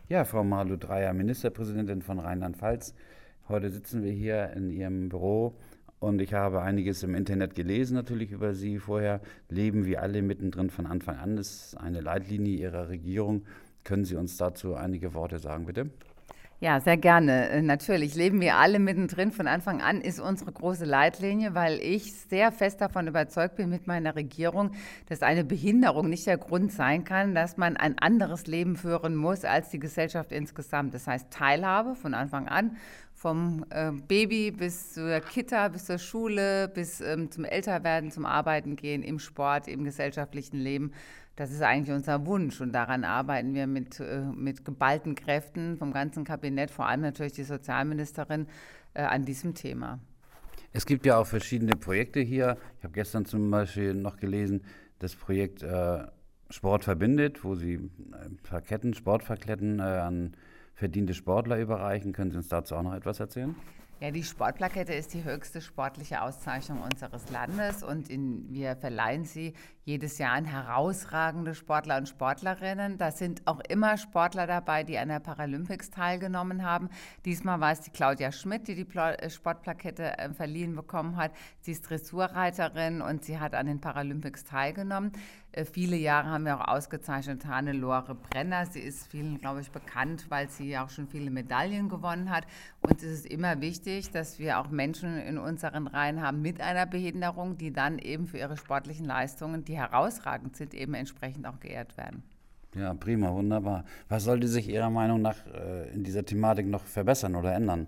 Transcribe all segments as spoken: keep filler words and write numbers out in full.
Ja, Frau Malu Dreyer, Ministerpräsidentin von Rheinland-Pfalz. Heute sitzen wir hier in Ihrem Büro und ich habe einiges im Internet gelesen, natürlich über Sie vorher. Leben wir alle mittendrin von Anfang an, das ist eine Leitlinie Ihrer Regierung. Können Sie uns dazu einige Worte sagen, bitte? Ja, sehr gerne. Äh, Natürlich leben wir alle mittendrin. Von Anfang an ist unsere große Leitlinie, weil ich sehr fest davon überzeugt bin mit meiner Regierung, dass eine Behinderung nicht der Grund sein kann, dass man ein anderes Leben führen muss als die Gesellschaft insgesamt. Das heißt Teilhabe von Anfang an, vom äh, Baby bis zur Kita, bis zur Schule, bis ähm, zum Älterwerden, zum Arbeiten gehen, im Sport, im gesellschaftlichen Leben. Das ist eigentlich unser Wunsch und daran arbeiten wir mit, äh, mit geballten Kräften vom ganzen Kabinett, vor allem natürlich die Sozialministerin, äh, an diesem Thema. Es gibt ja auch verschiedene Projekte hier. Ich habe gestern zum Beispiel noch gelesen, das Projekt äh, Sport verbindet, wo Sie äh, Plaketten, Sportplaketten äh, an verdiente Sportler überreichen. Können Sie uns dazu auch noch etwas erzählen? Ja, die Sportplakette ist die höchste sportliche Auszeichnung unseres Landes und in, wir verleihen sie jedes Jahr an herausragende Sportler und Sportlerinnen. Da sind auch immer Sportler dabei, die an der Paralympics teilgenommen haben. Diesmal war es die Claudia Schmidt, die die Pla äh, Sportplakette äh, verliehen bekommen hat. Sie ist Dressurreiterin und sie hat an den Paralympics teilgenommen. Äh, viele Jahre haben wir auch ausgezeichnet Hannelore Brenner. Sie ist vielen, glaube ich, bekannt, weil sie auch schon viele Medaillen gewonnen hat. Und es ist immer wichtig, dass wir auch Menschen in unseren Reihen haben mit einer Behinderung, die dann eben für ihre sportlichen Leistungen, die herausragend sind, eben entsprechend auch geehrt werden. Ja, prima, wunderbar. Was sollte sich Ihrer Meinung nach äh, in dieser Thematik noch verbessern oder ändern?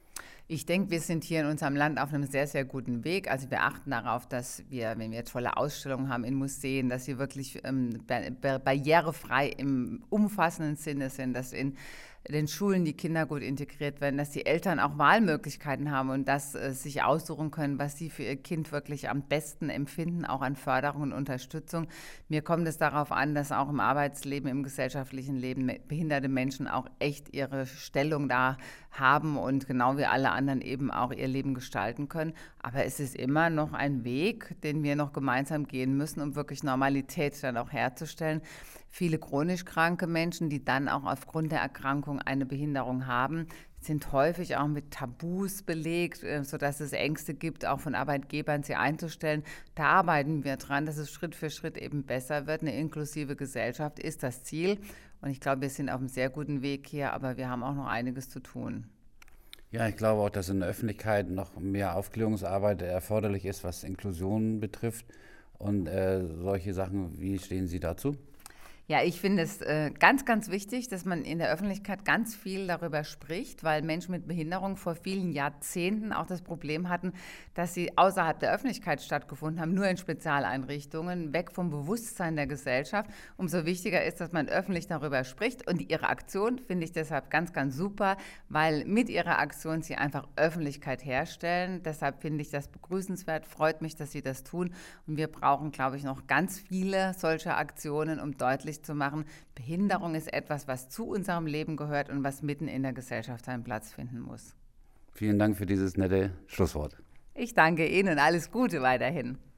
Ich denke, wir sind hier in unserem Land auf einem sehr, sehr guten Weg. Also wir achten darauf, dass wir, wenn wir tolle Ausstellungen haben in Museen, dass sie wirklich ähm, barrierefrei im umfassenden Sinne sind, dass in den Schulen die Kinder gut integriert werden, dass die Eltern auch Wahlmöglichkeiten haben und dass äh, sich aussuchen können, was sie für ihr Kind wirklich am besten empfinden, auch an Förderung und Unterstützung. Mir kommt es darauf an, dass auch im Arbeitsleben, im gesellschaftlichen Leben behinderte Menschen auch echt ihre Stellung da haben und genau wie alle anderen eben auch ihr Leben gestalten können. Aber es ist immer noch ein Weg, den wir noch gemeinsam gehen müssen, um wirklich Normalität dann auch herzustellen. Viele chronisch kranke Menschen, die dann auch aufgrund der Erkrankung eine Behinderung haben, sind häufig auch mit Tabus belegt, äh, sodass es Ängste gibt, auch von Arbeitgebern sie einzustellen. Da arbeiten wir dran, dass es Schritt für Schritt eben besser wird. Eine inklusive Gesellschaft ist das Ziel. Und ich glaube, wir sind auf einem sehr guten Weg hier, aber wir haben auch noch einiges zu tun. Ja, ich glaube auch, dass in der Öffentlichkeit noch mehr Aufklärungsarbeit erforderlich ist, was Inklusion betrifft. Und äh, solche Sachen, wie stehen Sie dazu? Ja, ich finde es äh, ganz, ganz wichtig, dass man in der Öffentlichkeit ganz viel darüber spricht, weil Menschen mit Behinderung vor vielen Jahrzehnten auch das Problem hatten, dass sie außerhalb der Öffentlichkeit stattgefunden haben, nur in Spezialeinrichtungen, weg vom Bewusstsein der Gesellschaft. Umso wichtiger ist, dass man öffentlich darüber spricht. Und ihre Aktion finde ich deshalb ganz, ganz super, weil mit ihrer Aktion sie einfach Öffentlichkeit herstellen. Deshalb finde ich das begrüßenswert, freut mich, dass sie das tun. Und wir brauchen, glaube ich, noch ganz viele solcher Aktionen, um deutlich zu machen, Behinderung ist etwas, was zu unserem Leben gehört und was mitten in der Gesellschaft seinen Platz finden muss. Vielen Dank für dieses nette Schlusswort. Ich danke Ihnen, alles Gute weiterhin.